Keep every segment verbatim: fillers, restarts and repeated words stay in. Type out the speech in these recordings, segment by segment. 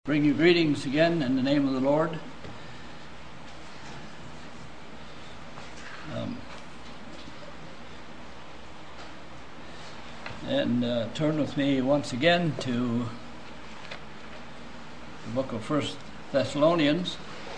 bring you greetings again in the name of the Lord. Um, and uh, turn with me once again to the book of First Thessalonians.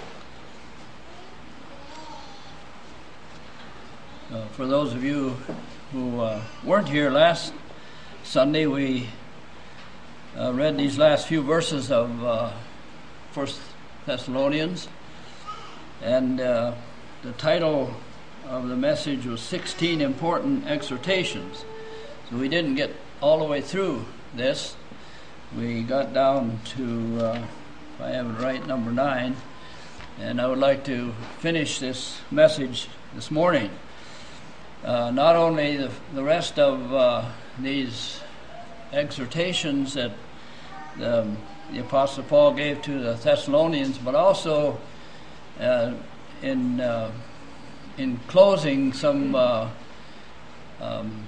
Uh, for those of you who uh, weren't here last Sunday, we uh, read these last few verses of uh, First Thessalonians, and uh, the title of the message was sixteen Important Exhortations. So we didn't get all the way through this. We got down to, uh, if I have it right, number nine, and I would like to finish this message this morning. Uh, not only the, the rest of uh, these exhortations that the, the Apostle Paul gave to the Thessalonians, but also uh, in uh, in closing some uh, um,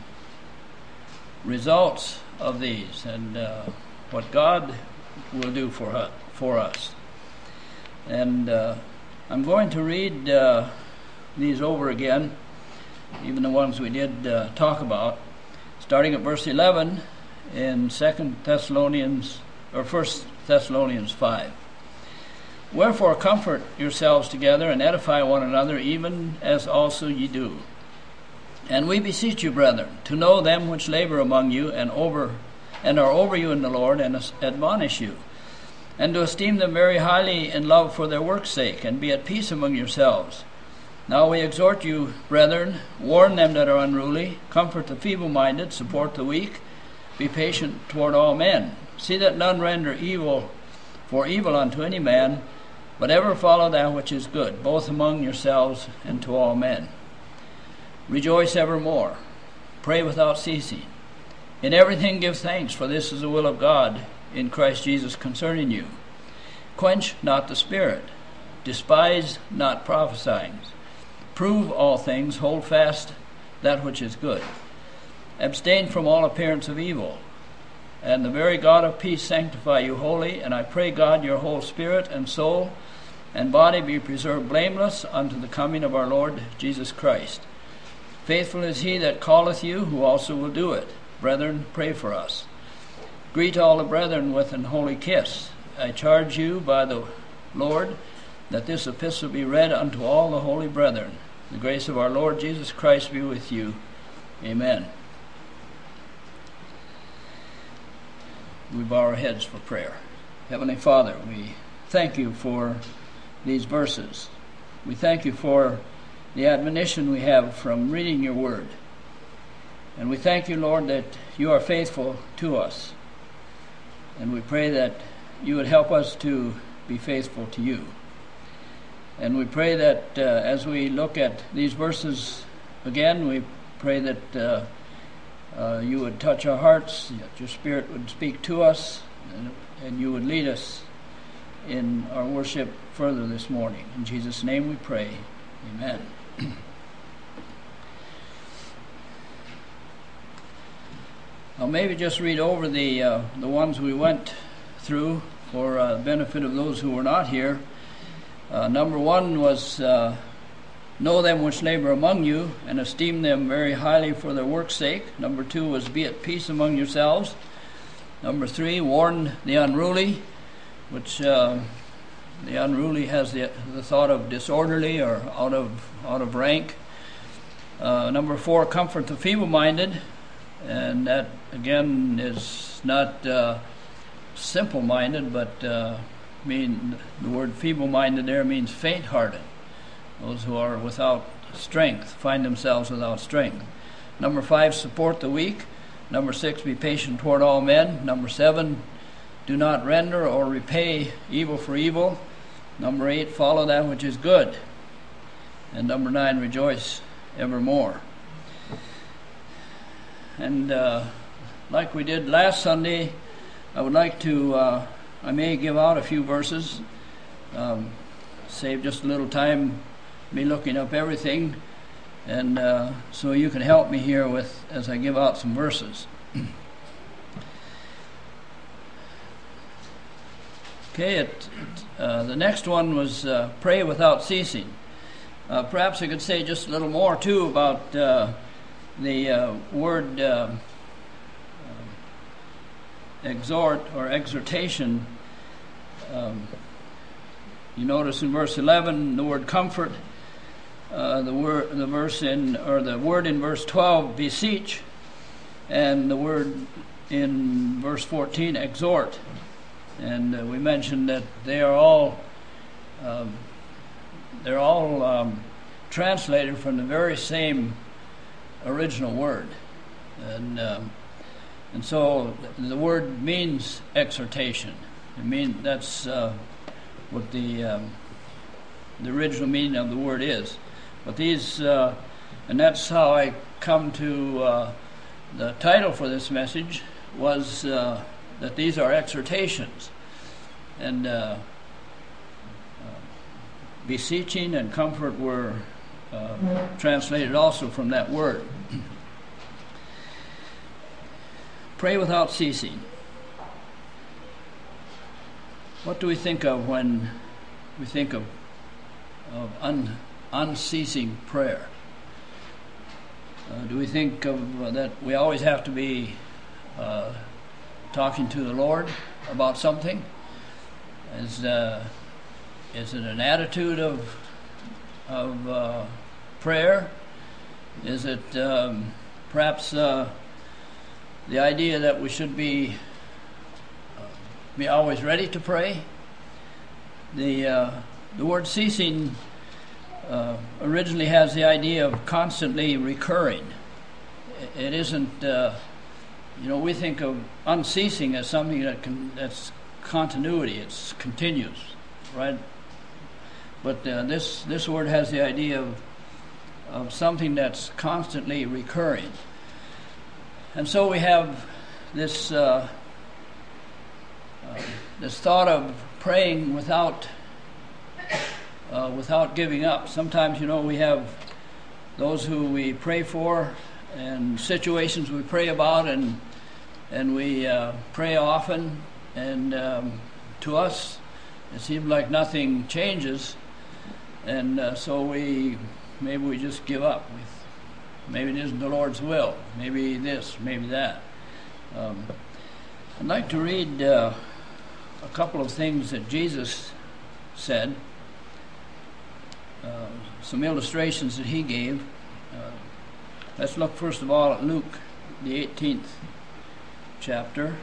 results of these and uh, what God will do for us, for us. And uh, I'm going to read uh, these over again, even the ones we did uh, talk about, starting at verse eleven in Second Thessalonians or First Thessalonians five. Wherefore comfort yourselves together and edify one another, even as also ye do. And we beseech you, brethren, to know them which labor among you and over and are over you in the Lord, and admonish you, and to esteem them very highly in love for their work's sake, and be at peace among yourselves. Now we exhort you, brethren, warn them that are unruly, comfort the feeble-minded, support the weak, be patient toward all men. See that none render evil for evil unto any man, but ever follow that which is good, both among yourselves and to all men. Rejoice evermore, pray without ceasing. In everything give thanks, for this is the will of God in Christ Jesus concerning you. Quench not the spirit, despise not prophesying. Prove all things, hold fast that which is good. Abstain from all appearance of evil, and the very God of peace sanctify you wholly. And I pray God your whole spirit and soul and body be preserved blameless unto the coming of our Lord Jesus Christ. Faithful is he that calleth you, who also will do it. Brethren, pray for us. Greet all the brethren with an holy kiss. I charge you by the Lord that this epistle be read unto all the holy brethren. The grace of our Lord Jesus Christ be with you. Amen. We bow our heads for prayer. Heavenly Father, we thank you for these verses. We thank you for the admonition we have from reading your word. And we thank you, Lord, that you are faithful to us. And we pray that you would help us to be faithful to you. And we pray that uh, as we look at these verses again, we pray that uh, uh, you would touch our hearts, that your Spirit would speak to us, and, and you would lead us in our worship further this morning. In Jesus' name we pray. Amen. I'll maybe just read over the uh, the ones we went through for uh, benefit of those who were not here. Uh, number one was uh, know them which labor among you, and esteem them very highly for their work's sake. Number two was be at peace among yourselves. Number three, warn the unruly, which uh, the unruly has the, the thought of disorderly or out of out of rank. Uh, number four, comfort the feeble-minded, and that again is not uh, simple-minded, but uh, mean the word feeble-minded there means faint-hearted. Those who are without strength, find themselves without strength. Number five, support the weak. Number six, be patient toward all men. Number seven, do not render or repay evil for evil. Number eight, follow that which is good. And number nine, rejoice evermore. And uh, like we did last Sunday, I would like to, uh, I may give out a few verses, um, save just a little time me looking up everything, and uh, so you can help me here with as I give out some verses. Okay, it, it, uh, the next one was uh, pray without ceasing. Uh, perhaps I could say just a little more, too, about uh, the uh, word uh, uh, exhort or exhortation. Um, you notice in verse eleven the word comfort, uh, the word, the verse in or the word in verse twelve, beseech, and the word in verse fourteen, exhort. And uh, we mentioned that they are all um, they're all um, translated from the very same original word, and um, and so the word means exhortation. I mean that's uh, what the um, the original meaning of the word is. But these uh, and that's how I come to uh, the title for this message was uh, that these are exhortations, and uh, uh, beseeching and comfort were uh, translated also from that word. Pray without ceasing. What do we think of when we think of, of un, unceasing prayer? Uh, do we think of uh, that we always have to be uh, talking to the Lord about something? Is uh, is it an attitude of of uh, prayer? Is it um, perhaps uh, the idea that we should be be always ready to pray? The uh, the word ceasing uh, originally has the idea of constantly recurring. It isn't, uh, you know, we think of unceasing as something that can, that's continuity, it's continuous, right? But uh, this this word has the idea of of something that's constantly recurring. And so we have this uh, uh, this thought of praying without uh, without giving up. Sometimes, you know, we have those who we pray for and situations we pray about, and and we uh, pray often, and um, to us it seems like nothing changes, and uh, so we maybe we just give up. We, maybe it isn't the Lord's will. Maybe this, maybe that. Um, I'd like to read uh, a couple of things that Jesus said, uh, some illustrations that he gave. Uh, let's look first of all at Luke, the eighteenth chapter.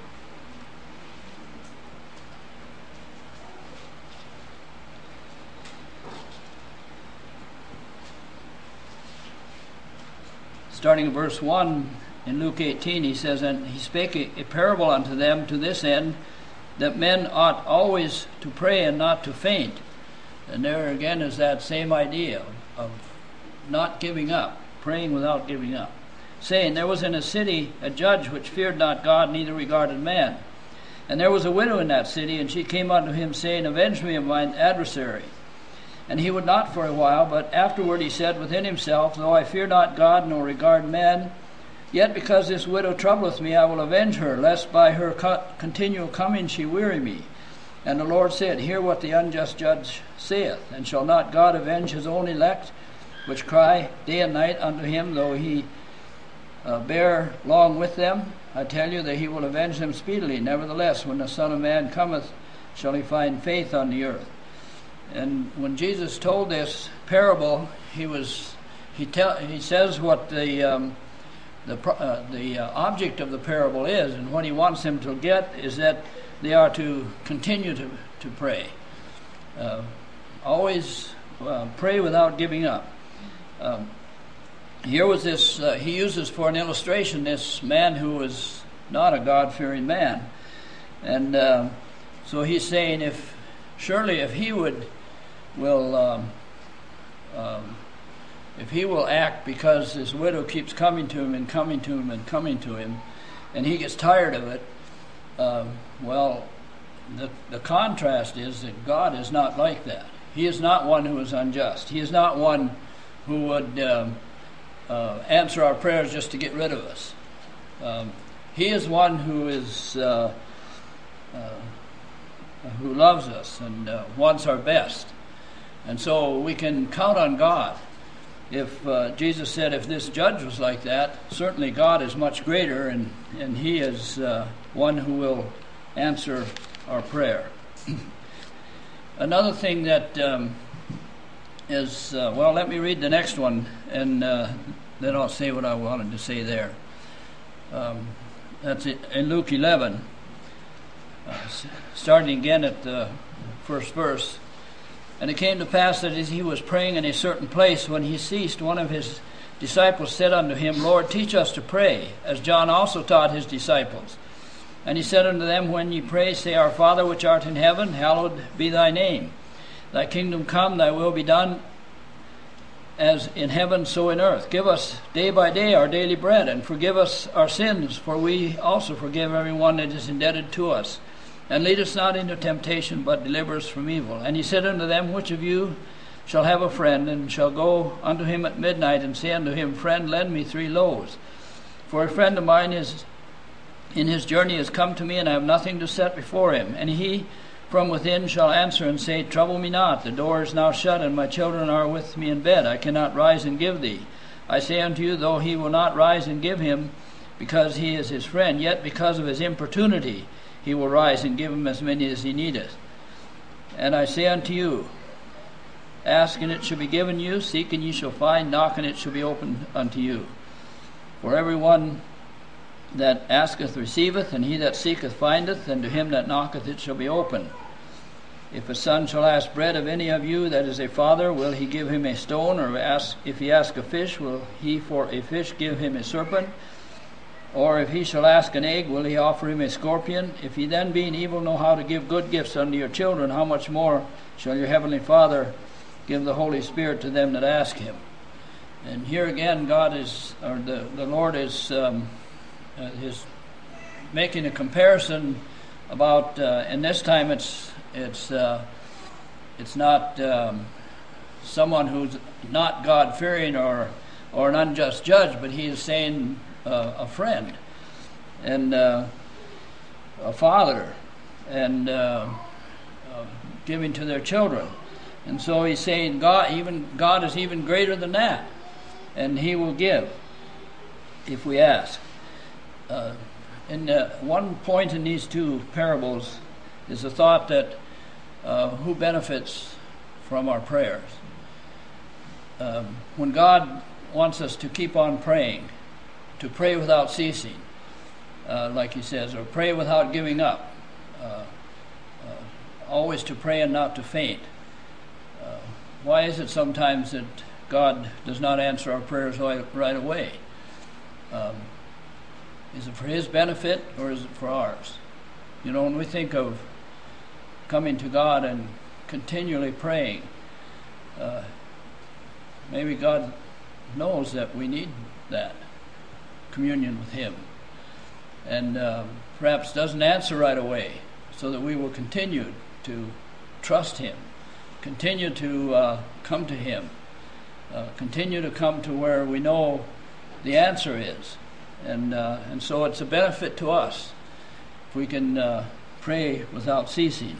Starting in verse one, in Luke eighteen, he says, "And he spake a, a parable unto them to this end, that men ought always to pray and not to faint." And there again is that same idea of not giving up, praying without giving up. Saying, "There was in a city a judge which feared not God, neither regarded man. And there was a widow in that city, and she came unto him, saying, Avenge me of mine adversary. And he would not for a while, but afterward he said within himself, Though I fear not God, nor regard men, yet because this widow troubleth me, I will avenge her, lest by her co- continual coming she weary me. And the Lord said, Hear what the unjust judge saith, and shall not God avenge his own elect, which cry day and night unto him, though he uh, bear long with them? I tell you that he will avenge them speedily. Nevertheless, when the Son of Man cometh, shall he find faith on the earth?" And when Jesus told this parable, he was he tell he says what the um, the uh, the uh, object of the parable is, and what he wants them to get is that they are to continue to to pray, uh, always uh, pray without giving up. Um, here was this uh, he uses for an illustration this man who was not a God-fearing man, and uh, so he's saying, if surely if he would will um, um, if he will act, because this widow keeps coming to him and coming to him and coming to him, and he gets tired of it, uh, well, the the contrast is that God is not like that. He is not one who is unjust. He is not one who would um, uh, answer our prayers just to get rid of us. Um, he is one who is uh, uh, who loves us and uh, wants our best. And so we can count on God. If uh, Jesus said if this judge was like that, certainly God is much greater, and, and he is uh, one who will answer our prayer. Another thing that um, is, uh, well, let me read the next one, and uh, then I'll say what I wanted to say there. Um, that's it, in Luke eleven, uh, starting again at the first verse. And it came to pass that as he was praying in a certain place, when he ceased, one of his disciples said unto him, Lord, teach us to pray, as John also taught his disciples. And he said unto them, When ye pray, say, Our Father which art in heaven, hallowed be thy name. Thy kingdom come, thy will be done, as in heaven, so in earth. Give us day by day our daily bread, and forgive us our sins, for we also forgive every one that is indebted to us. And lead us not into temptation, but deliver us from evil. And he said unto them, Which of you shall have a friend, and shall go unto him at midnight, and say unto him, Friend, lend me three loaves? For a friend of mine is in his journey is come to me, and I have nothing to set before him. And he from within shall answer and say, Trouble me not, the door is now shut, and my children are with me in bed. I cannot rise and give thee. I say unto you, though he will not rise and give him, because he is his friend, yet because of his importunity he will rise and give him as many as he needeth. And I say unto you, Ask, and it shall be given you. Seek, and ye shall find. Knock, and it shall be opened unto you. For every one that asketh receiveth, and he that seeketh findeth, and to him that knocketh it shall be opened. If a son shall ask bread of any of you that is a father, will he give him a stone? Or ask, if he ask a fish, will he for a fish give him a serpent? Or if he shall ask an egg, will he offer him a scorpion? If ye then, being evil, know how to give good gifts unto your children, how much more shall your heavenly Father give the Holy Spirit to them that ask him? And here again, God is, or the, the Lord is, um, uh, is making a comparison about, uh, and this time it's it's uh, it's not um, someone who's not God-fearing or or an unjust judge, but he is saying uh, a friend and uh, a father, and uh, uh, giving to their children. And so he's saying God, even God is even greater than that, and he will give if we ask. Uh, and uh, one point in these two parables is the thought that uh, who benefits from our prayers? Um, when God wants us to keep on praying, to pray without ceasing, uh, like he says, or pray without giving up, uh, uh, always to pray and not to faint. Uh, why is it sometimes that God does not answer our prayers right, right away? Um, is it for his benefit, or is it for ours? You know, when we think of coming to God and continually praying, uh, maybe God knows that we need that communion with him, and uh, perhaps doesn't answer right away, so that we will continue to trust him, continue to uh, come to him, uh, continue to come to where we know the answer is. And uh, and so it's a benefit to us if we can uh, pray without ceasing.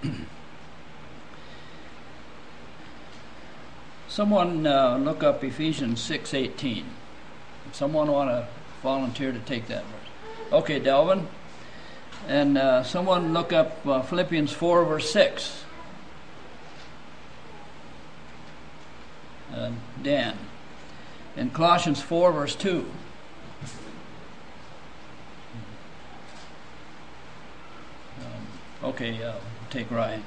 Someone uh, look up Ephesians six eighteen. If someone want to volunteer to take that verse. Okay, Delvin. And uh, someone look up uh, Philippians four verse six. Uh, Dan. And Colossians four verse two. Okay, uh, take Ryan.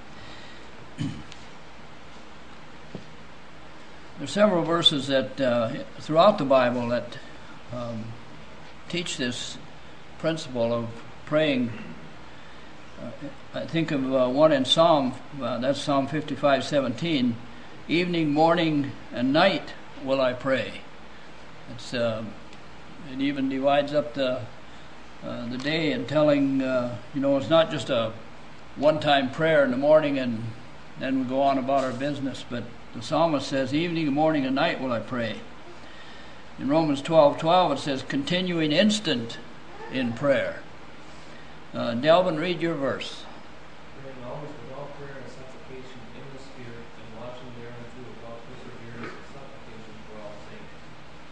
There's several verses that uh, throughout the Bible that um, teach this principle of praying. Uh, I think of uh, one in Psalm, uh, that's Psalm fifty-five seventeen. Evening, morning, and night will I pray. It's uh, it even divides up the Uh, the day and telling, uh, you know, it's not just a one-time prayer in the morning and then we go on about our business, but the psalmist says, evening, morning, and night will I pray. In Romans twelve twelve it says, continuing instant in prayer. Uh, Delvin, read your verse. Pray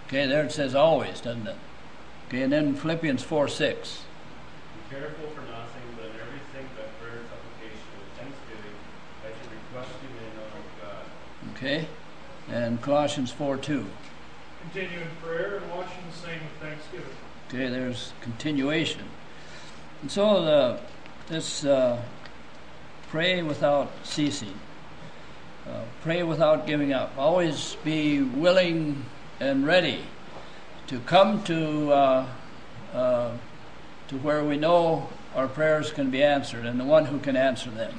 Okay, there it says always, doesn't it? Okay, and then Philippians four six. Be careful for nothing, but in everything by prayer and supplication with thanksgiving, let your request be made known unto God. Okay, and Colossians four two. Continue in prayer and watching the same with thanksgiving. Okay, there's continuation. And so the, this uh, pray without ceasing. Uh, pray without giving up. Always be willing and ready to come to uh, uh, to where we know our prayers can be answered, and the one who can answer them.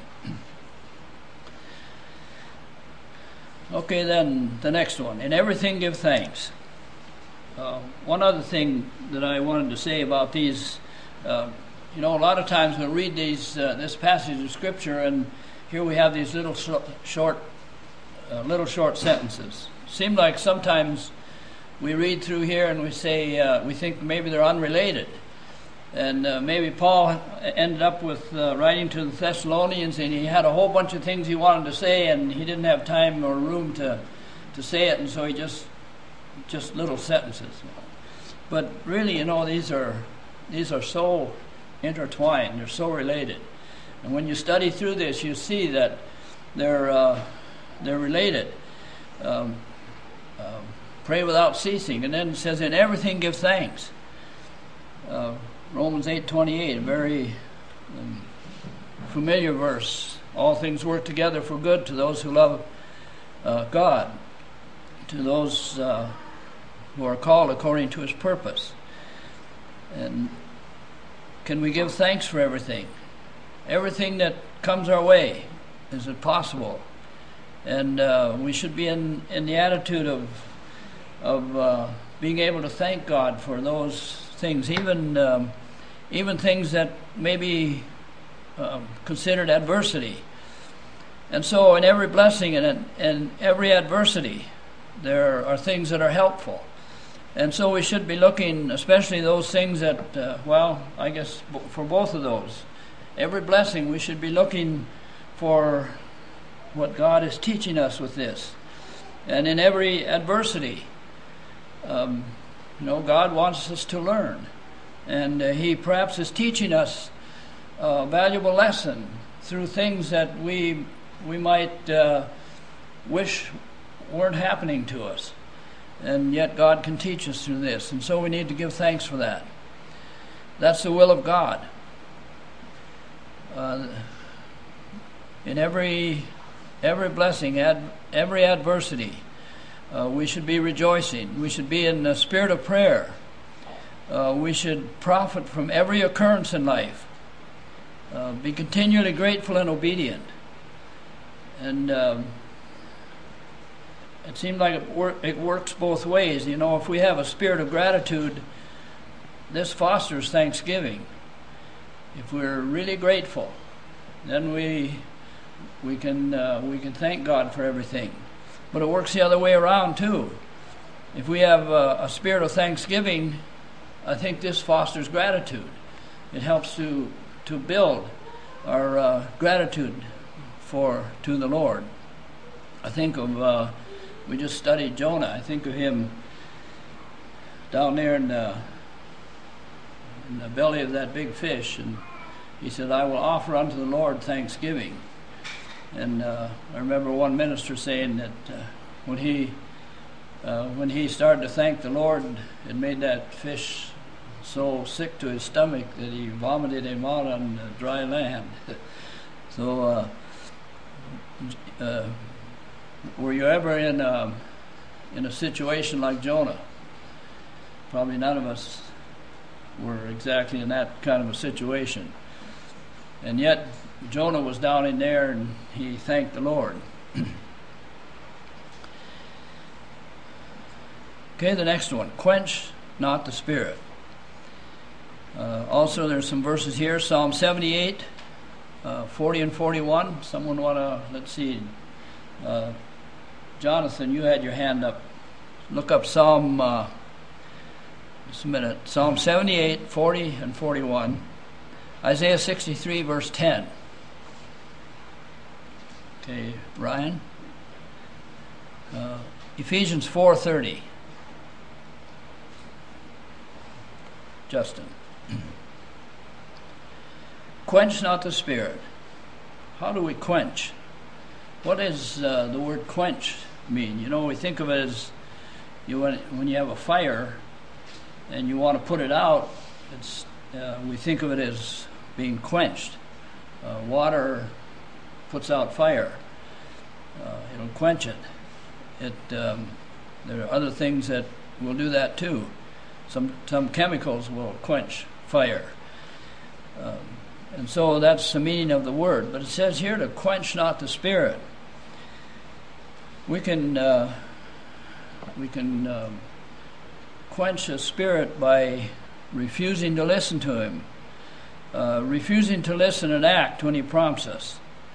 Okay, then the next one. In everything give thanks. Uh, one other thing that I wanted to say about these, uh, you know, a lot of times we'll read these uh, this passage of Scripture, and here we have these little sh- short, uh, little short sentences. Seem like sometimes we read through here and we say uh, we think maybe they're unrelated, and uh, maybe Paul ended up with uh, writing to the Thessalonians, and he had a whole bunch of things he wanted to say, and he didn't have time or room to to say it, and so he just just little sentences. But really, you know, these are these are so intertwined, they're so related, and when you study through this, you see that they're uh, they're related. Um, um, pray without ceasing, and then it says, in everything give thanks. Uh, Romans eight twenty-eight, a very um, familiar verse. All things work together for good to those who love uh, God, to those uh, who are called according to His purpose. And can we give thanks for everything? Everything that comes our way, is it possible? And uh, we should be in, in the attitude of of uh, being able to thank God for those things, even um, even things that may be uh, considered adversity. And so in every blessing and in every adversity, there are things that are helpful. And so we should be looking, especially those things that, uh, well, I guess for both of those, every blessing we should be looking for what God is teaching us with this. And in every adversity, um, you know, God wants us to learn. And uh, He perhaps is teaching us a valuable lesson through things that we we might uh, wish weren't happening to us. And yet God can teach us through this. And so we need to give thanks for that. That's the will of God. Uh, in every every blessing, ad, every adversity, uh, we should be rejoicing. We should be in the spirit of prayer. Uh, we should profit from every occurrence in life. Uh, be continually grateful and obedient. And um, it seems like it, wor- it works both ways. You know, if we have a spirit of gratitude, this fosters thanksgiving. If we're really grateful, then we we can uh, we can thank God for everything. But it works the other way around too. If we have a, a spirit of thanksgiving, I think this fosters gratitude. It helps to to build our uh, gratitude for to the Lord. I think of uh, we just studied Jonah. I think of him down there in the, in the belly of that big fish, and he said, "I will offer unto the Lord thanksgiving." And uh, I remember one minister saying that uh, when he uh, when he started to thank the Lord, it made that fish so sick to his stomach that he vomited him out on the dry land. So, uh, uh, were you ever in a, in a situation like Jonah? Probably none of us were exactly in that kind of a situation. And yet, Jonah was down in there and he thanked the Lord. Okay, the next one. Quench not the spirit. Uh, also, there's some verses here. Psalm seventy-eight, uh, forty and forty-one. Someone want to, let's see. Uh, Jonathan, you had your hand up. Look up Psalm, uh, just a minute. Psalm seventy-eight, forty and forty-one. Isaiah sixty-three, verse ten. Okay, Ryan. Uh, Ephesians four thirty. Justin. Quench not the Spirit. How do we quench? What does uh, the word quench mean? You know, we think of it as you when, when you have a fire and you want to put it out, it's uh, we think of it as being quenched. Uh, water puts out fire. Uh, it'll quench it. It um, there are other things that will do that too. Some some chemicals will quench fire. Um, and so that's the meaning of the word. But it says here to quench not the Spirit. We can uh, we can um, quench a spirit by refusing to listen to him, uh, refusing to listen and act when he prompts us.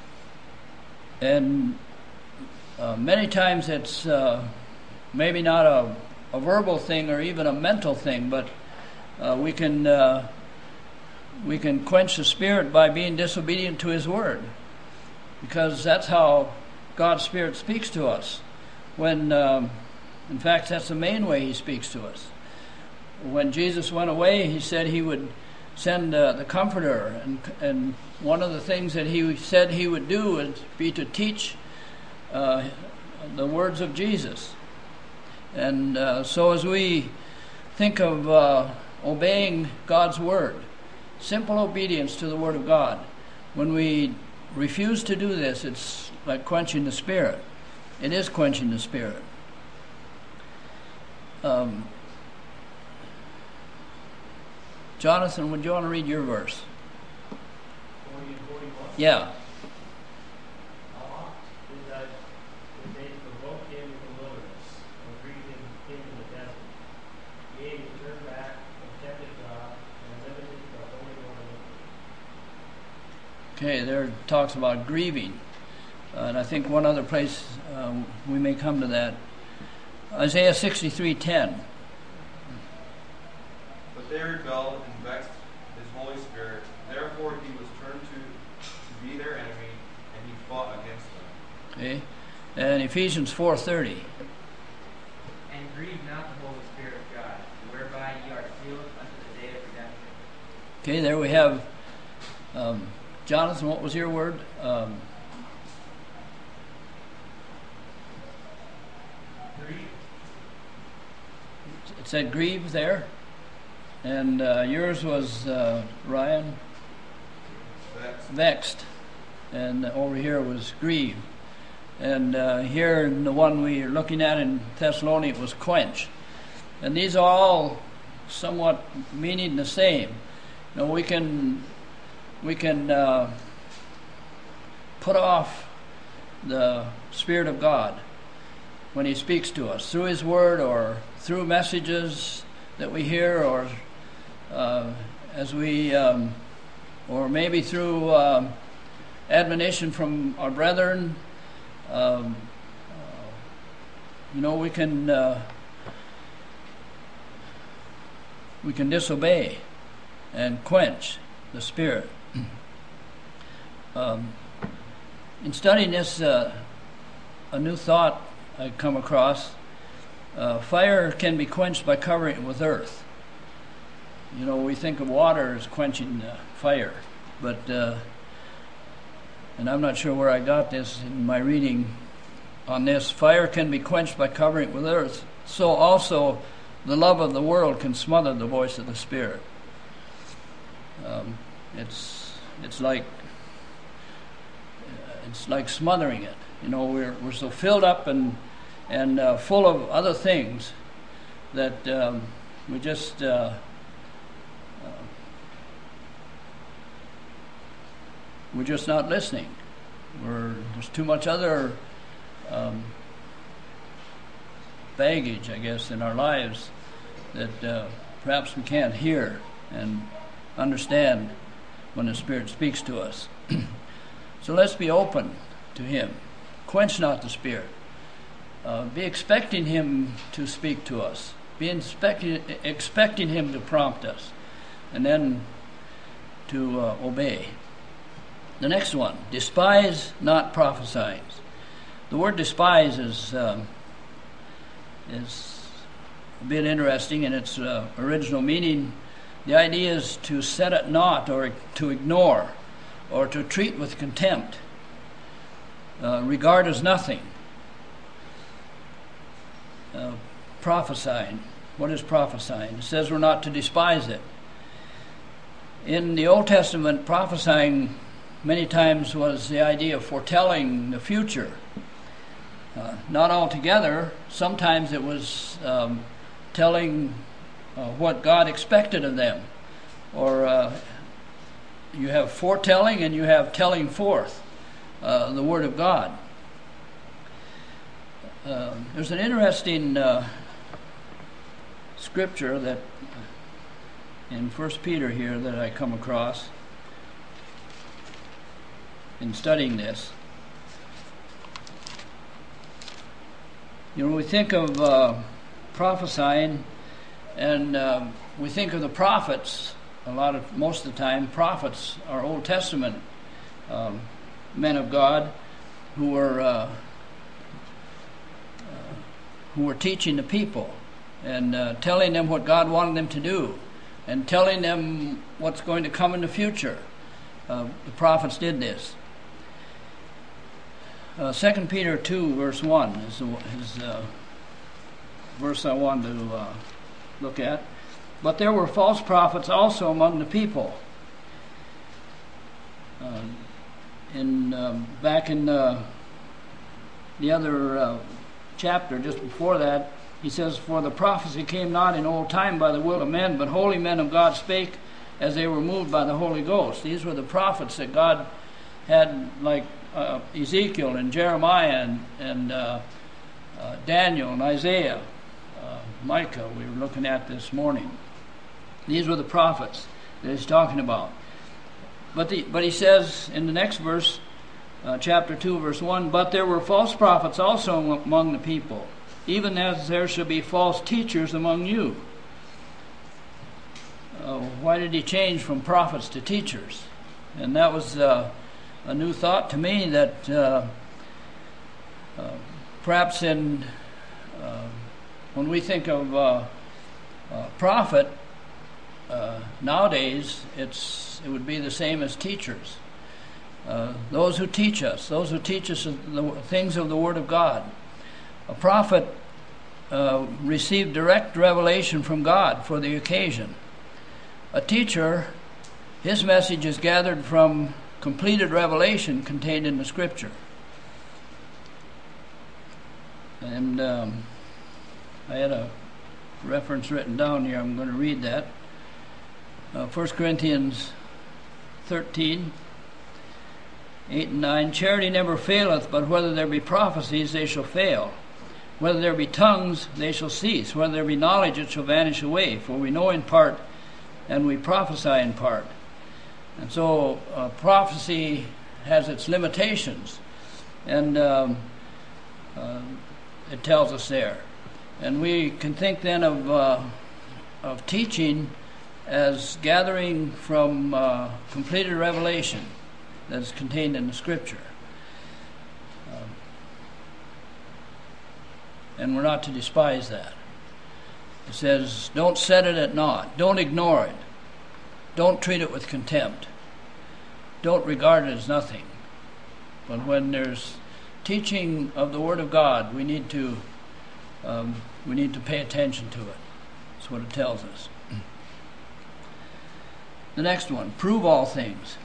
And uh, many times it's uh, maybe not a, a verbal thing or even a mental thing, but uh, we can uh, we can quench the Spirit by being disobedient to his word, because that's how God's Spirit speaks to us. When, um, in fact, that's the main way he speaks to us. When Jesus went away, he said he would send uh, the Comforter, and and one of the things that he said he would do would be to teach uh, the words of Jesus. And uh, so as we think of uh, obeying God's word, simple obedience to the word of God, when we refuse to do this, it's like quenching the Spirit. It is quenching the Spirit. Um, Jonathan, would you want to read your verse? forty and forty-one. Yeah. How oft did I did they provoke him in the wilderness, and grieved him in the desert? Yea, he turned back and tempted God, and limited the Holy One of Israel. Okay, there talks about grieving. Uh, and I think one other place uh, we may come to that. Isaiah sixty-three ten. But they rebelled and vexed his Holy Spirit. Therefore he was turned to, to be their enemy, and he fought against them. Okay, and Ephesians four thirty. And grieve not the Holy Spirit of God, whereby ye are sealed unto the day of redemption. Okay, there we have. Um, Jonathan, what was your word? Um, Grieve. it said grieve there, and uh, yours was uh, Ryan. Vexed. Vexed, and over here was grieve, and uh, here in the one we are looking at in Thessalonians was quench, and these are all somewhat meaning the same. You know, we can we can uh, put off the Spirit of God when he speaks to us through his word or through messages that we hear, or uh, as we um, or maybe through um, admonition from our brethren. Um, uh, you know, we can uh, we can disobey and quench the Spirit. Um, in studying this, uh, a new thought I come across: uh, fire can be quenched by covering it with earth. You know, we think of water as quenching uh, fire, but uh, and I'm not sure where I got this in my reading on this. Fire can be quenched by covering it with earth. So also, the love of the world can smother the voice of the Spirit. Um, it's it's like it's like smothering it. You know, we're we're so filled up and and uh, full of other things that um, we just uh, uh, we're just not listening. We're there's too much other um, baggage, I guess, in our lives that uh, perhaps we can't hear and understand when the Spirit speaks to us. So let's be open to him. Quench not the Spirit. Uh, be expecting him to speak to us. Be expecting, expecting him to prompt us. And then to uh, obey. The next one, despise not prophesying. The word despise is, um, is a bit interesting in its uh, original meaning. The idea is to set at naught, or to ignore, or to treat with contempt, uh, regard as nothing. Uh, prophesying. What is prophesying? It says we're not to despise it. In the Old Testament, prophesying many times was the idea of foretelling the future. Uh, not altogether. Sometimes it was um, telling uh, what God expected of them. Or uh, you have foretelling and you have telling forth uh, the Word of God. Uh, there's an interesting uh, scripture that in First Peter here that I come across in studying this. You know, we think of uh, prophesying, and uh, we think of the prophets. A lot of, most of the time, prophets are Old Testament um, men of God who were uh, uh, who were teaching the people and uh, telling them what God wanted them to do, and telling them what's going to come in the future. Uh, the prophets did this. Uh, Second Peter two, verse one is the is, uh, verse I wanted to uh, look at. But there were false prophets also among the people. Uh, in um, back in uh, the other uh, chapter, just before that, he says, "For the prophecy came not in old time by the will of men, but holy men of God spake as they were moved by the Holy Ghost." These were the prophets that God had, like uh, Ezekiel and Jeremiah and, and uh, uh, Daniel and Isaiah, uh, Micah, we were looking at this morning. These were the prophets that he's talking about. But the, but he says in the next verse, uh, chapter two, verse one, "But there were false prophets also among the people, even as there shall be false teachers among you." Uh, why did he change from prophets to teachers? And that was uh, a new thought to me, that uh, uh, perhaps in uh, when we think of uh, uh, prophet, uh, nowadays it's it would be the same as teachers. Uh, those who teach us, those who teach us the things of the Word of God. A prophet uh, received direct revelation from God for the occasion. A teacher, his message is gathered from completed revelation contained in the Scripture. And um, I had a reference written down here. I'm going to read that. Uh, First Corinthians thirteen, eight and nine. "Charity never faileth, but whether there be prophecies, they shall fail. Whether there be tongues, they shall cease. Whether there be knowledge, it shall vanish away. For we know in part, and we prophesy in part." And so uh, prophecy has its limitations, and um, uh, it tells us there. And we can think then of uh, of teaching as gathering from uh, completed revelation that is contained in the Scripture. Um, and we're not to despise that. It says, don't set it at naught. Don't ignore it. Don't treat it with contempt. Don't regard it as nothing. But when there's teaching of the Word of God, we need to um, we need to pay attention to it. That's what it tells us. The next one, prove all things.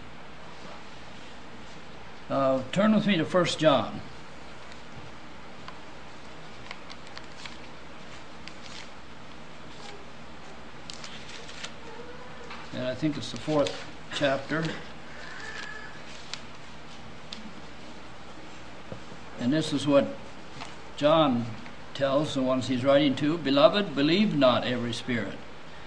Uh, turn with me to First John. And I think it's the fourth chapter. And this is what John tells the ones he's writing to. "Beloved, believe not every spirit,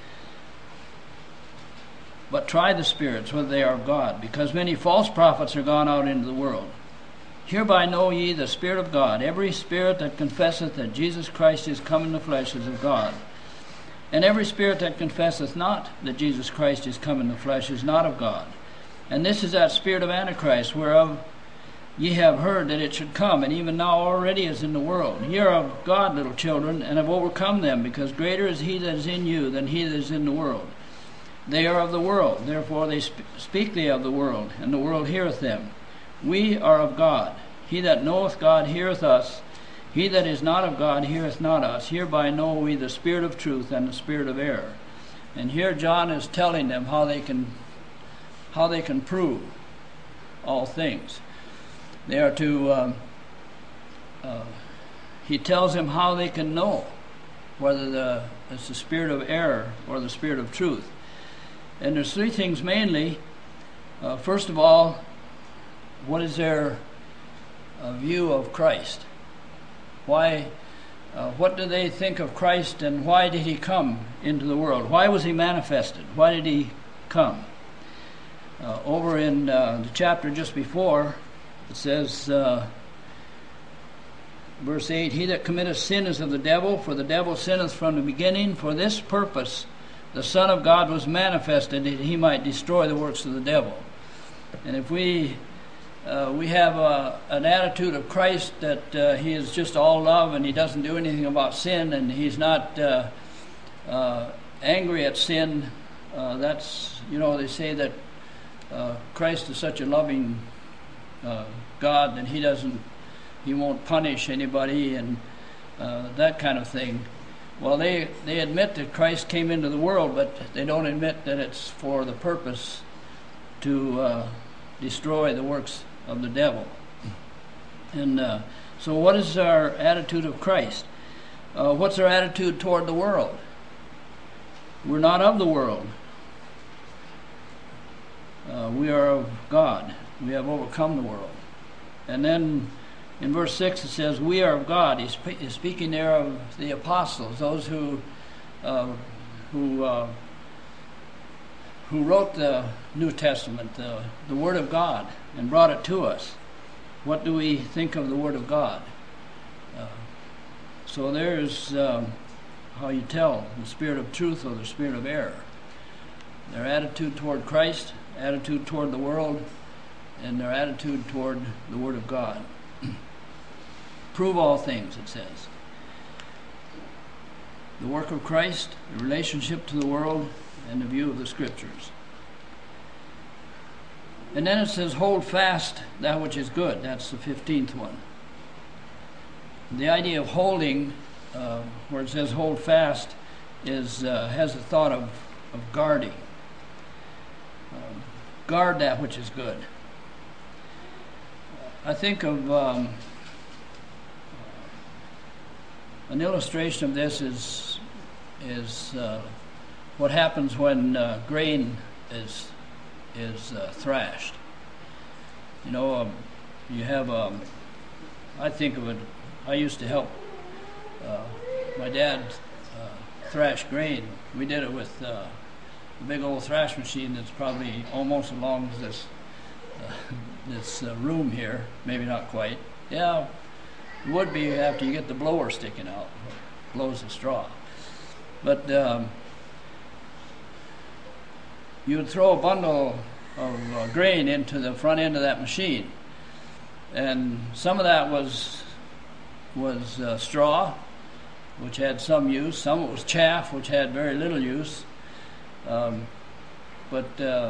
but try the spirits whether they are of God, because many false prophets are gone out into the world. Hereby know ye the Spirit of God. Every spirit that confesseth that Jesus Christ is come in the flesh is of God. And every spirit that confesseth not that Jesus Christ is come in the flesh is not of God. And this is that spirit of Antichrist, whereof ye have heard that it should come, and even now already is in the world. Ye are of God, little children, and have overcome them, because greater is he that is in you than he that is in the world. they are of the world, therefore they sp- speak they of the world, and the world heareth them. We are of God. He that knoweth God heareth us. He that is not of God heareth not us. Hereby know we the spirit of truth and the spirit of error. And here John is telling them how they can how they can prove all things. They are to um, uh, he tells them how they can know whether the it's the spirit of error or the spirit of truth. And there's three things mainly. Uh, first of all, what is their uh, view of Christ? Why? Uh, what do they think of Christ, and why did he come into the world? Why was he manifested? Why did he come? Uh, over in uh, the chapter just before, it says, uh, verse eight, He that committeth sin is of the devil, for the devil sinneth from the beginning. For this purpose the Son of God was manifested, that he might destroy the works of the devil. And if we uh, we have a, an attitude of Christ that uh, he is just all love and he doesn't do anything about sin, and he's not uh, uh, angry at sin, uh, that's, you know, they say that uh, Christ is such a loving uh, God that he doesn't, he won't punish anybody and uh, that kind of thing. Well, they, they admit that Christ came into the world, but they don't admit that it's for the purpose to uh, destroy the works of the devil. And uh, so what is our attitude of Christ? Uh, what's our attitude toward the world? We're not of the world. Uh, we are of God. We have overcome the world. And then in verse six it says, we are of God. He's, he's speaking there of the apostles, those who uh, who uh, who wrote the New Testament, the, the Word of God, and brought it to us. What do we think of the Word of God? Uh, so there's um, how you tell the spirit of truth or the spirit of error. Their attitude toward Christ, attitude toward the world, and their attitude toward the Word of God. Prove all things, it says. The work of Christ, the relationship to the world, and the view of the Scriptures. And then it says, hold fast that which is good. That's the fifteenth one. The idea of holding, uh, where it says hold fast, is uh, has a thought of, of guarding. Uh, guard that which is good. I think of um, an illustration of this is is uh, what happens when uh, grain is is uh, thrashed. You know, um, you have. Um, I think of it. I used to help uh, my dad uh, thrash grain. We did it with uh, a big old thrash machine that's probably almost as long as this uh, this uh, room here. Maybe not quite. Yeah, it would be after you get the blower sticking out, blows the straw. But um, you would throw a bundle of uh, grain into the front end of that machine, and some of that was was uh, straw, which had some use. Some of it was chaff, which had very little use. Um, but uh,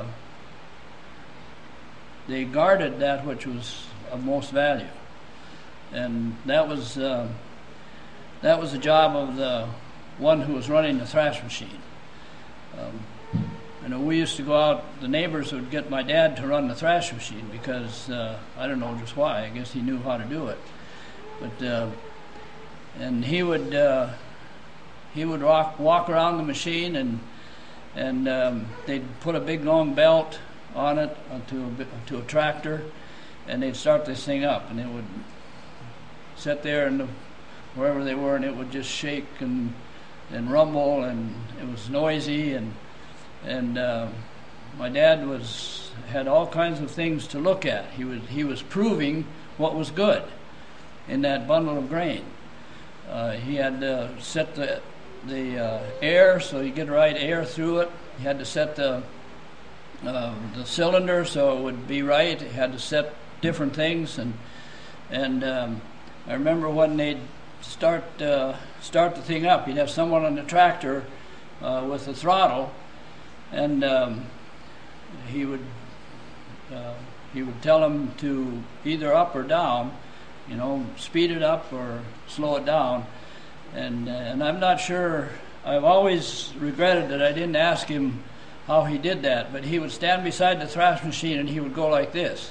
they guarded that which was of most value, and that was uh, that was the job of the one who was running the thrash machine. Um, you know, we used to go out. The neighbors would get my dad to run the thrash machine because uh, I don't know just why. I guess he knew how to do it. But uh, and he would uh, he would walk walk around the machine, and and um, they'd put a big long belt on it uh, to a, to a tractor, and they'd start this thing up, and it would sit there and the, wherever they were, and it would just shake and and rumble, and it was noisy, and and uh, my dad was had all kinds of things to look at. He was he was proving what was good in that bundle of grain. Uh, he had to set the the uh, air so you get the right air through it. He had to set the uh, the cylinder so it would be right. He had to set different things, and and um, I remember when they'd start uh, start the thing up, he'd have someone on the tractor uh, with the throttle, and um, he would uh, he would tell him to either up or down, you know, speed it up or slow it down, and and I'm not sure. I've always regretted that I didn't ask him how he did that, but he would stand beside the thrash machine and he would go like this.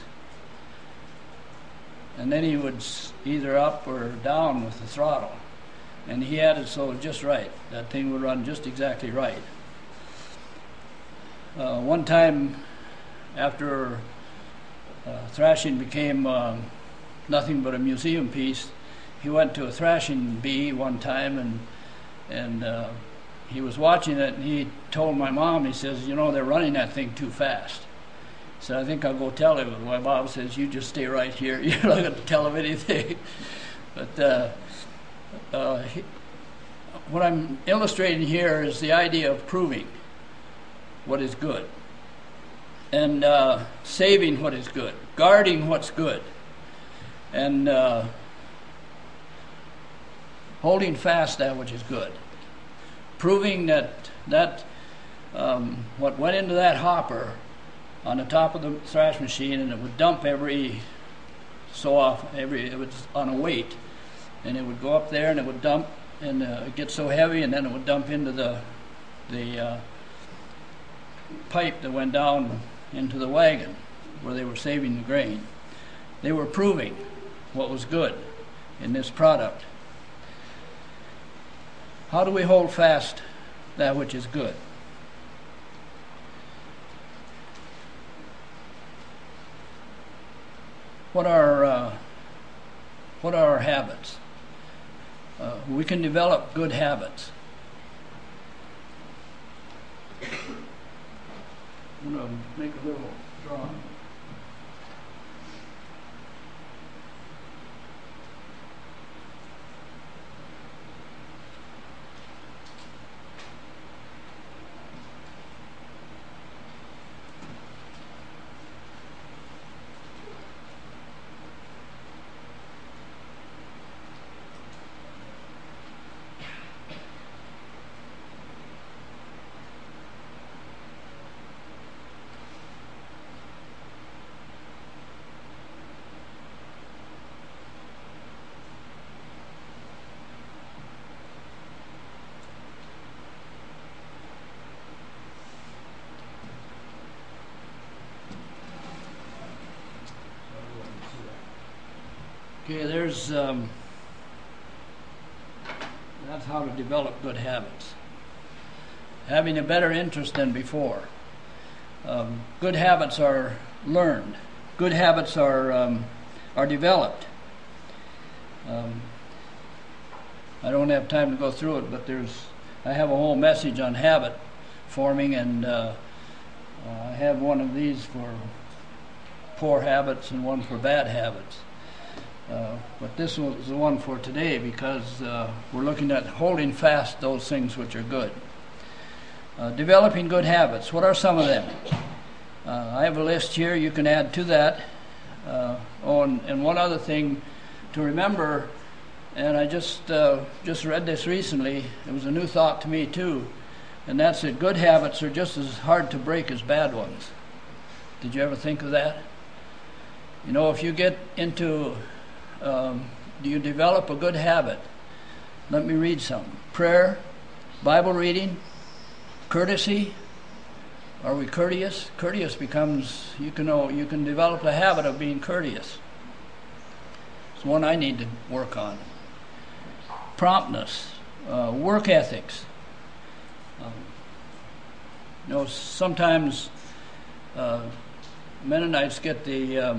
And then he would either up or down with the throttle. And he had it so just right. That thing would run just exactly right. Uh, one time, after uh, thrashing became uh, nothing but a museum piece, he went to a thrashing bee one time, and and uh, he was watching it, and he told my mom, he says, you know, they're running that thing too fast. He said, I think I'll go tell him. And my mom says, you just stay right here. You're not going to tell him anything. But uh, uh, he, what I'm illustrating here is the idea of proving what is good, and uh, saving what is good, guarding what's good, and uh, holding fast that which is good. Proving that that um, what went into that hopper on the top of the thrash machine, and it would dump every so often, every it was on a weight, and it would go up there and it would dump, and uh, it get so heavy, and then it would dump into the the uh, pipe that went down into the wagon where they were saving the grain. They were proving what was good in this product. How do we hold fast that which is good? What are uh, what are our habits? Uh, we can develop good habits. I'm going to make a little drawing. Okay, there's, um, that's how to develop good habits. Having a better interest than before. Um, good habits are learned. Good habits are, um, are developed. Um, I don't have time to go through it, but there's, I have a whole message on habit forming, and uh, uh, I have one of these for poor habits and one for bad habits. Uh, but this was the one for today, because uh, we're looking at holding fast those things which are good. Uh, developing good habits. What are some of them? Uh, I have a list here. You can add to that. Uh, oh, and, and one other thing to remember, and I just uh, just read this recently. It was a new thought to me too, and that's that good habits are just as hard to break as bad ones. Did you ever think of that? You know, if you get into Um, do you develop a good habit? Let me read some. Prayer, Bible reading, courtesy. Are we courteous? Courteous becomes, you can know, you can develop a habit of being courteous. It's one I need to work on. Promptness, uh, work ethics. Um, you know, sometimes uh, Mennonites get the um,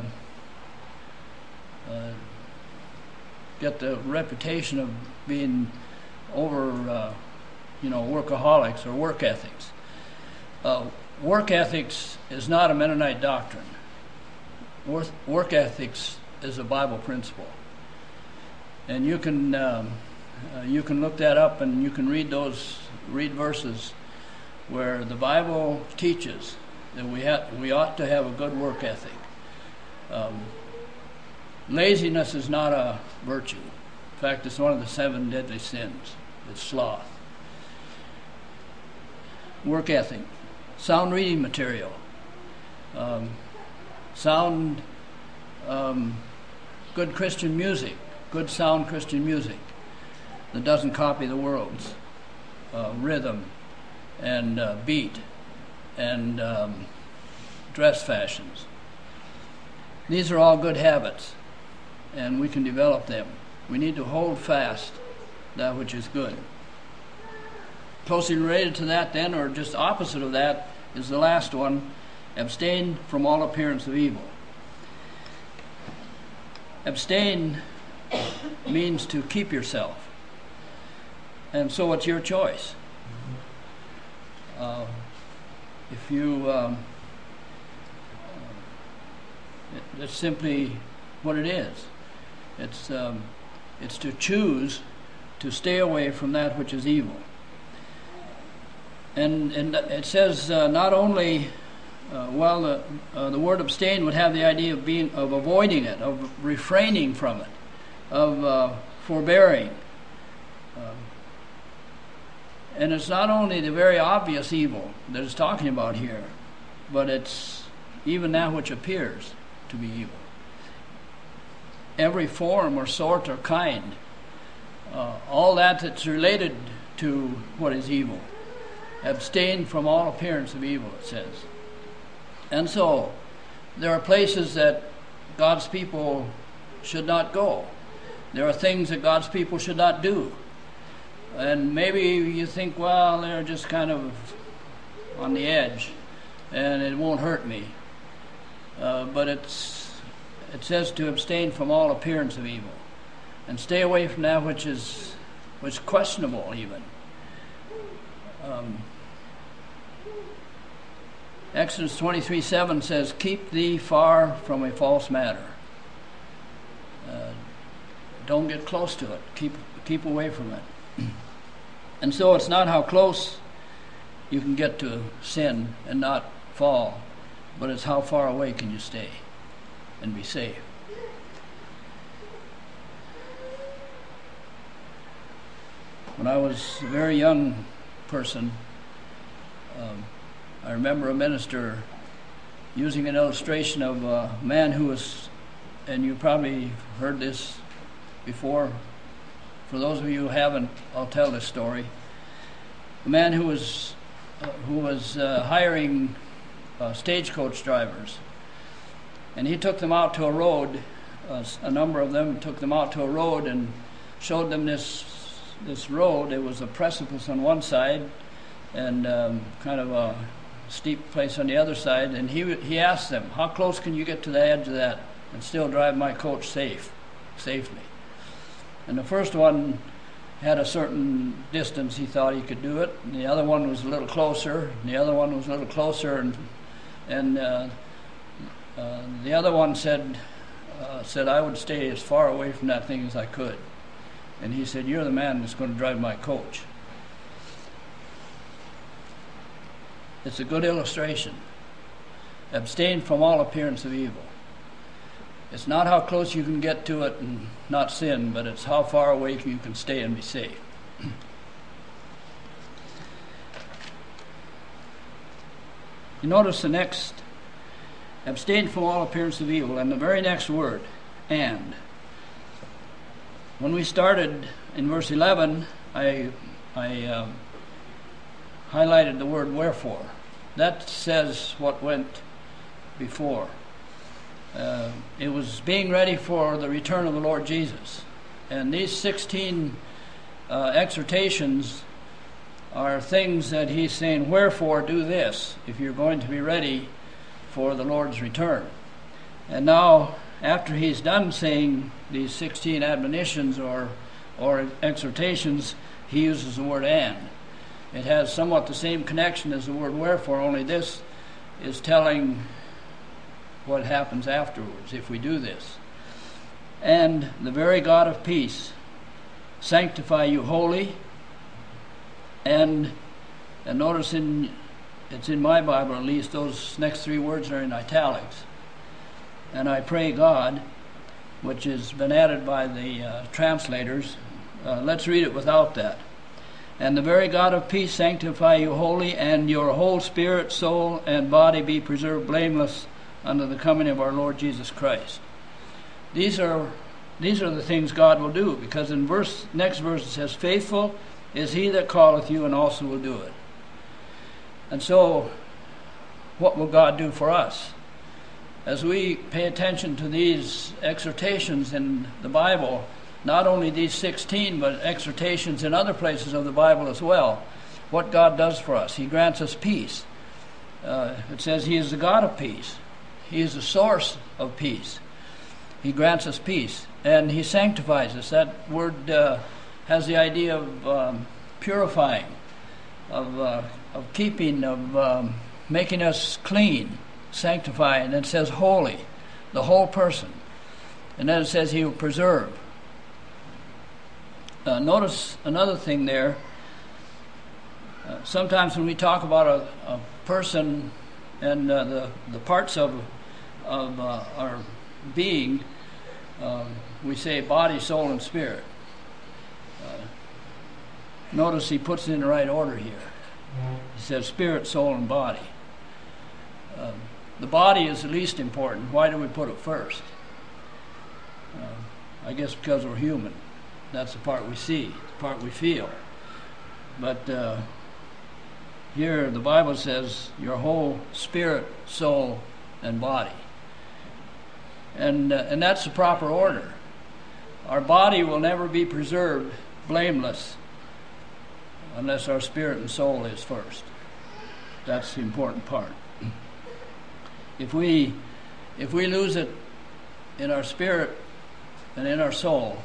uh, get the reputation of being over, uh, you know, workaholics or work ethics. Uh, work ethics is not a Mennonite doctrine. Work, work ethics is a Bible principle, and you can um, uh, you can look that up, and you can read those read verses where the Bible teaches that we have we ought to have a good work ethic. Um, Laziness is not a virtue. In fact, it's one of the seven deadly sins. It's sloth. Work ethic. sound reading material, um, sound um, good Christian music, good sound Christian music that doesn't copy the world's uh, rhythm and uh, beat and um, dress fashions. These are all good habits, and we can develop them. We need to hold fast that which is good. Closely related to that then, or just opposite of that, is the last one: abstain from all appearance of evil. Abstain means to keep yourself, and so it's your choice. Uh, if you, um, it, it's simply what it is. It's um, it's to choose to stay away from that which is evil. And and it says uh, not only, uh, well, the uh, the word abstain would have the idea of being of avoiding it, of refraining from it, of uh, forbearing. Um, and it's not only the very obvious evil that it's talking about here, but it's even that which appears to be evil. Every form or sort or kind, uh, all that that's related to what is evil. Abstain from all appearance of evil, it says. And so, there are places that God's people should not go. There are things that God's people should not do. And maybe you think, well, they're just kind of on the edge, and it won't hurt me. Uh, but it's it says to abstain from all appearance of evil, and stay away from that which is which is questionable even. Um, Exodus twenty-three seven says, "Keep thee far from a false matter." Uh, don't get close to it. Keep keep away from it. And so it's not how close you can get to sin and not fall, but it's how far away can you stay and be safe. When I was a very young person, um, I remember a minister using an illustration of a man who was, and you probably heard this before. For those of you who haven't, I'll tell this story. A man who was uh, who was uh, hiring uh, stagecoach drivers, and he took them out to a road. Uh, a number of them took them out to a road and showed them this this road. It was a precipice on one side, and um, kind of a steep place on the other side. And he he asked them, "How close can you get to the edge of that and still drive my coach safe, safely?" And the first one had a certain distance he thought he could do it, and the other one was a little closer, and the other one was a little closer, and and uh, uh, the other one said uh, said I would stay as far away from that thing as I could. And he said, "You're the man that's going to drive my coach." It's a good illustration. Abstain from all appearance of evil. It's not how close you can get to it and not sin, but it's how far away you can stay and be safe. You notice the next, abstain from all appearance of evil, and the very next word, and. When we started in verse eleven, I, I um, highlighted the word wherefore. That says what went before. Uh, it was being ready for the return of the Lord Jesus. And these sixteen uh, exhortations are things that he's saying, wherefore do this, if you're going to be ready for the Lord's return. And now, after he's done saying these sixteen admonitions or, or exhortations, he uses the word and. It has somewhat the same connection as the word wherefore, only this is telling what happens afterwards if we do this. And the very God of peace sanctify you wholly. And, and notice in it's in my Bible at least, those next three words are in italics. And I pray God, which has been added by the uh, translators. Uh, let's read it without that. And the very God of peace sanctify you wholly, and your whole spirit, soul, and body be preserved blameless unto the coming of our Lord Jesus Christ. These are these are the things God will do, because in verse next verse it says, faithful is he that calleth you, and also will do it. And so, what will God do for us? As we pay attention to these exhortations in the Bible, not only these sixteen, but exhortations in other places of the Bible as well, what God does for us. He grants us peace. Uh, it says he is the God of peace. He is the source of peace. He grants us peace. And he sanctifies us. That word uh, has the idea of um, purifying, of, uh, of keeping, of um, making us clean, sanctifying. And it says holy, the whole person. And then it says he will preserve. Uh, notice another thing there. Uh, sometimes when we talk about a, a person and uh, the the parts of of uh, our being, um, we say body, soul, and spirit. Uh, notice he puts it in the right order here. He says spirit, soul, and body. Um, the body is the least important. Why do we put it first? Uh, I guess because we're human. That's the part we see, the part we feel. But uh, here the Bible says your whole spirit, soul, and body. And, uh, and that's the proper order. Our body will never be preserved blameless unless our spirit and soul is first. That's the important part. If we, if we lose it in our spirit and in our soul,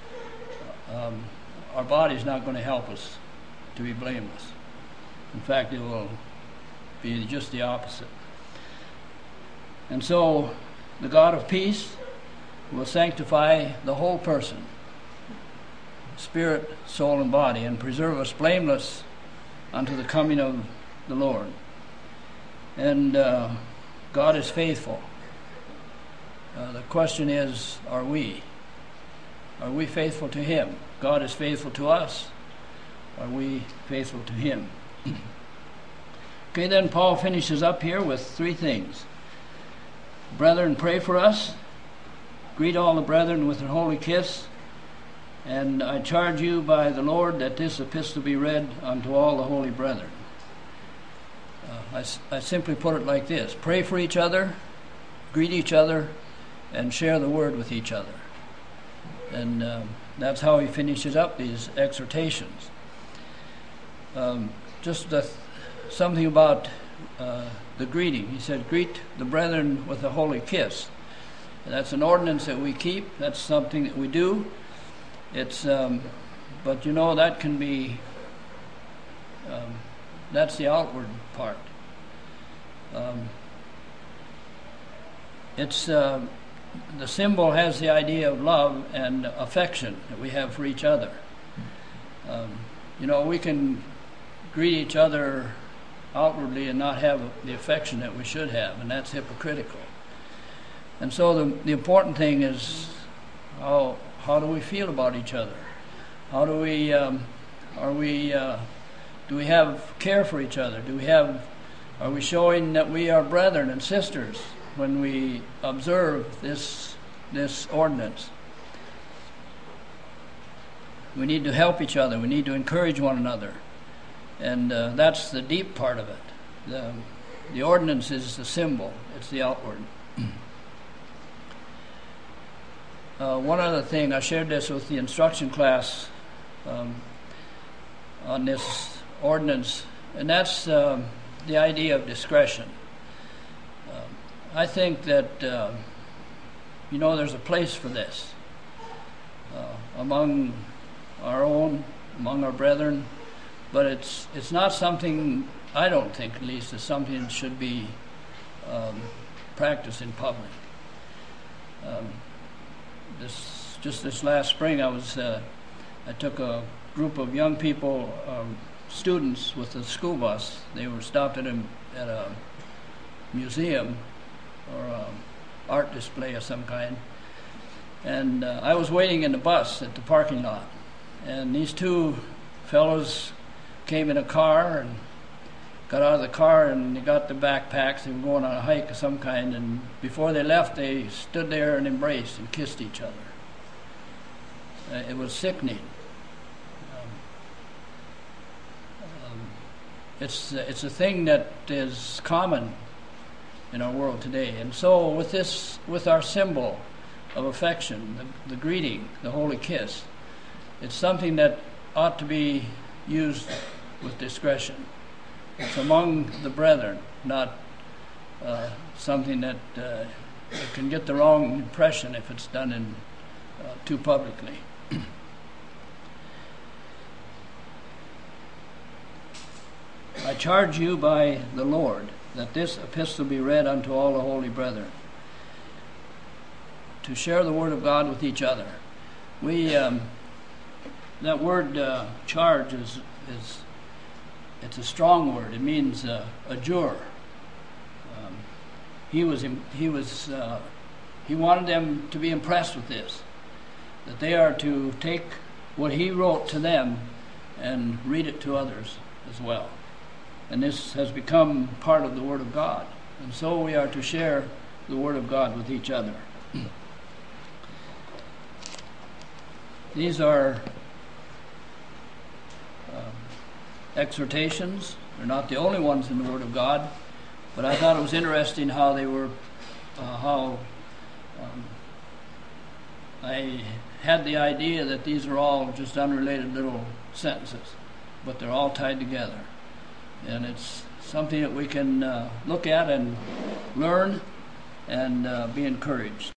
Um, our body's not going to help us to be blameless. In fact, it will be just the opposite. And so, the God of peace will sanctify the whole person, spirit, soul, and body, and preserve us blameless unto the coming of the Lord. And uh, God is faithful. Uh, the question is, are we? Are we faithful to him? God is faithful to us. Are we faithful to him? Okay, then Paul finishes up here with three things. Brethren, pray for us. Greet all the brethren with a holy kiss. And I charge you by the Lord that this epistle be read unto all the holy brethren. Uh, I, I simply put it like this. Pray for each other, greet each other, and share the word with each other. And um, that's how he finishes up these exhortations. Um, just the, something about uh, the greeting. He said, greet the brethren with a holy kiss. And that's an ordinance that we keep. That's something that we do. It's, um, but you know, that can be, um, that's the outward part. Um, it's, uh, the symbol has the idea of love and affection that we have for each other. Um, you know, we can greet each other outwardly and not have the affection that we should have, and that's hypocritical. And so the, the important thing is how how do we feel about each other? How do we um, are we uh, do we have care for each other? Do we have are we showing that we are brethren and sisters when we observe this this ordinance? We need to help each other. We need to encourage one another. And uh, that's the deep part of it. The, the ordinance is the symbol. It's the outward. uh, one other thing, I shared this with the instruction class um, on this ordinance, and that's um, the idea of discretion. Um, I think that, uh, you know, there's a place for this uh, among our own, among our brethren. But it's it's not something, I don't think at least, is something that should be um, practiced in public. Um, this just this last spring, I was uh, I took a group of young people, um, students, with a school bus. They were stopped at a at a museum or an art display of some kind, and uh, I was waiting in the bus at the parking lot, and these two fellows came in a car and got out of the car and they got the backpacks. They were going on a hike of some kind, and before they left, they stood there and embraced and kissed each other. Uh, it was sickening. Um, um, it's uh, it's a thing that is common in our world today, and so with this, with our symbol of affection, the, the greeting, the holy kiss, it's something that ought to be used with discretion. It's among the brethren, not uh, something that uh, can get the wrong impression if it's done in uh, too publicly. I charge you by the Lord that this epistle be read unto all the holy brethren, to share the word of God with each other. We um, that word uh, charge is is it's a strong word. It means uh, adjure. Um, he was he was uh, he wanted them to be impressed with this, that they are to take what he wrote to them and read it to others as well. And this has become part of the Word of God. And so we are to share the Word of God with each other. These are um, exhortations. They're not the only ones in the Word of God, but I thought it was interesting how they were, uh, how um, I had the idea that these are all just unrelated little sentences, but they're all tied together. And it's something that we can uh, look at and learn and uh, be encouraged.